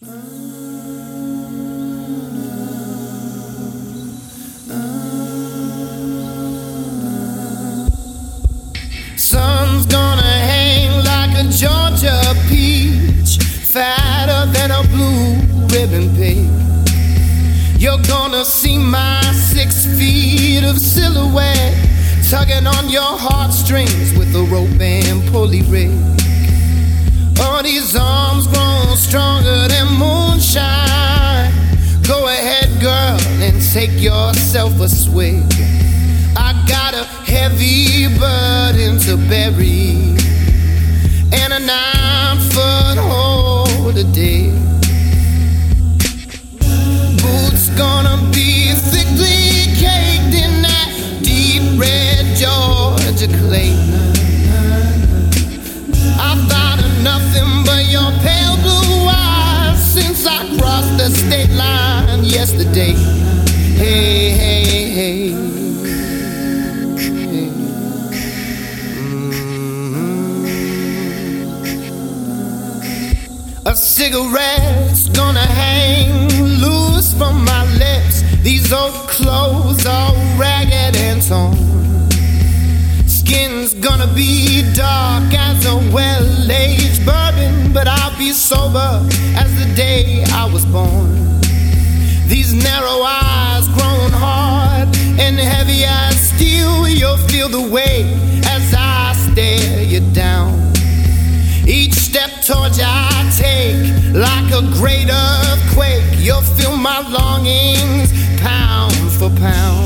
Sun's gonna hang like a Georgia peach, fatter than a blue ribbon pig. You're gonna see my 6 feet of silhouette, tugging on your heartstrings with a rope and pulley rig. Oh, these arms grown stronger than moonshine. Go ahead, girl, and take yourself a swig. I got a heavy burden to bury and a 9-foot hole to dig. Boots gonna be thickly caked in that deep red Georgia clay. I've thought of nothing but your pale blue eyes since I crossed the state line yesterday. Hey, hey, hey. A cigarette's gonna hang loose from my lips. These old clothes all ragged and torn. Skin's gonna be dark as a well-aged bourbon, but I'll be sober as the day I was born. These narrow eyes grown hard and heavy as steel. You'll feel the weight as I stare you down. Each step towards you I take like a great earthquake. You'll feel my longings pound for pound.